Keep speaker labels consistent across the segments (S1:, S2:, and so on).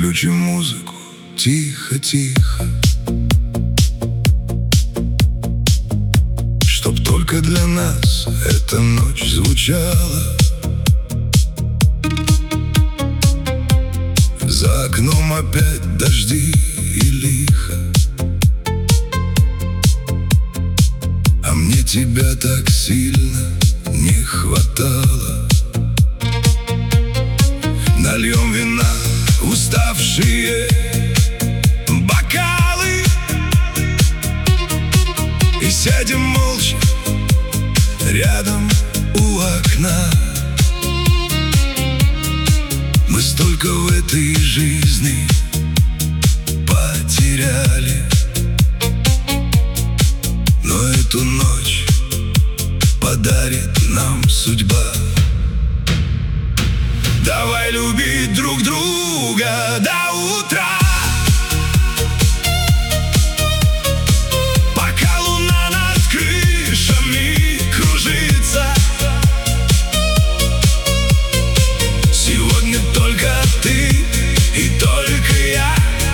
S1: Выключи музыку, тихо-тихо, чтоб только для нас эта ночь звучала. За окном опять дожди и лихо, а мне тебя так сильно не хватало. Нальем вина в уставшие бокалы и сядем молча рядом у окна. Мы столько в этой жизни потеряли, но эту ночь подарит нам судьба. Давай любить друг друга до утра, пока луна над крышами кружится. Сегодня только ты и только я,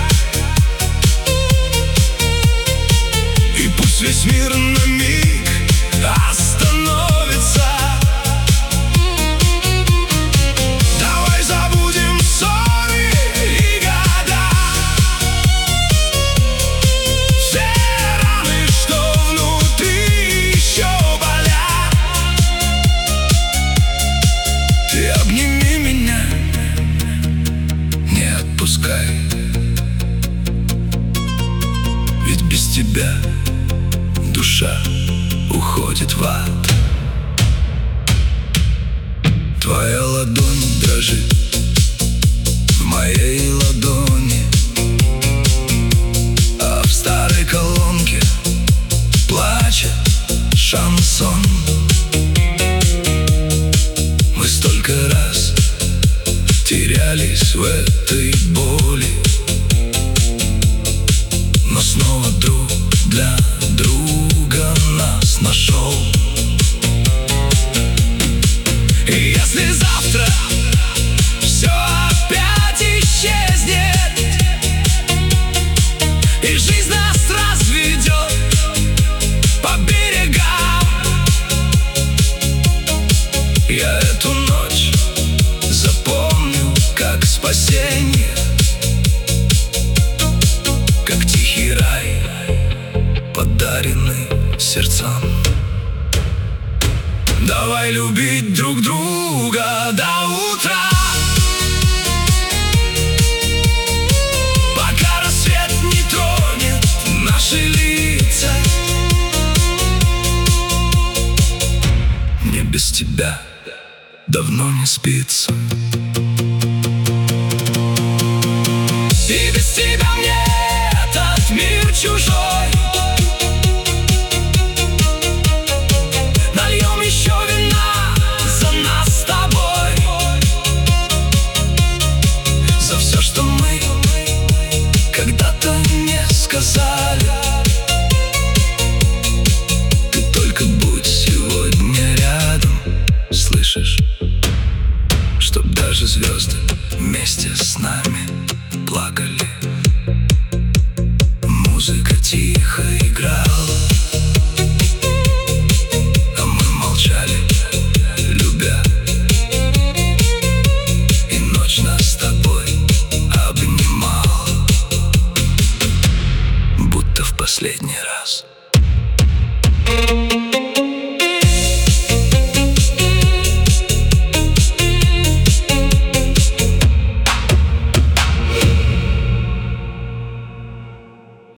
S1: и пусть весь мир на миг остановится. Ведь без тебя душа уходит в ад. Твоя ладонь дрожит в моей ладони, а в старой колонке плачет шансон. Мы столько раз терялись в этой боли, но снова друг для друга нас нашел. И если завтра все опять исчезнет, и жизнь нас разведет по берегам, я эту ночь запомню как спасение, как тихий рай, подаренный сердцам. Давай любить друг друга до утра, пока рассвет не тронет наши лица. Мне без тебя давно не спится, и без тебя мне этот мир чужой. Нальем еще вина за нас с тобой, за все, что мы когда-то не сказали. Ты только будь сегодня рядом, слышишь? Чтоб даже звезды вместе с нами плакали. Музыка тихо играла,